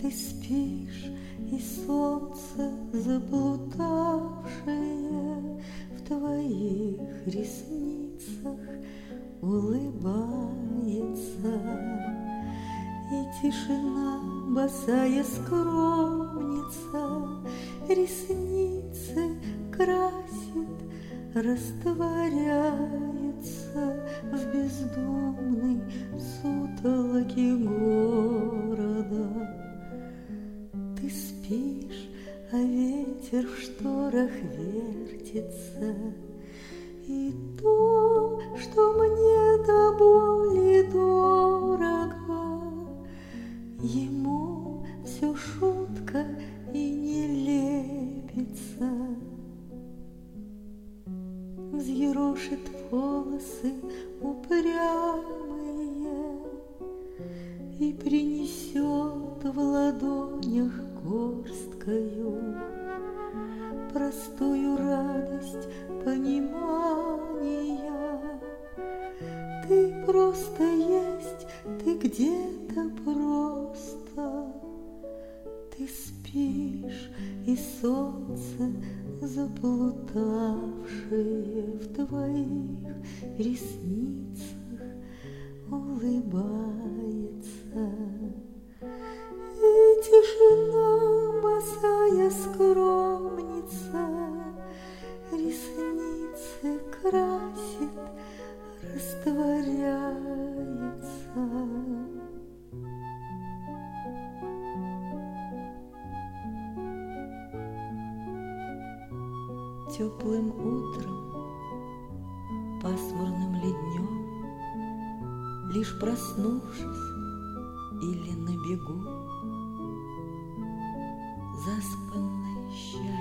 Ты спишь, и солнце, заплутавшее в твоих ресницах, улыбается. И тишина, босая скромница, ресницы красит, растворяется в бездумной сутолоке города. Ты спишь, а ветер в шторах вертится, и то, что мне до боли дорого, ему все шутка и не лепится. Взъерошит волосы упрямые и принесет в ладонях горсткою простую радость понимания. Ты просто есть, ты где-то просто. Ты спишь, и солнце, заплутавшее в твоих ресницах, улыбается. И тишина, босая скромница, ресницы красит, растворяется. Теплым утром, пасмурным ли днем, лишь проснувшись или на бегу, заспанное счастье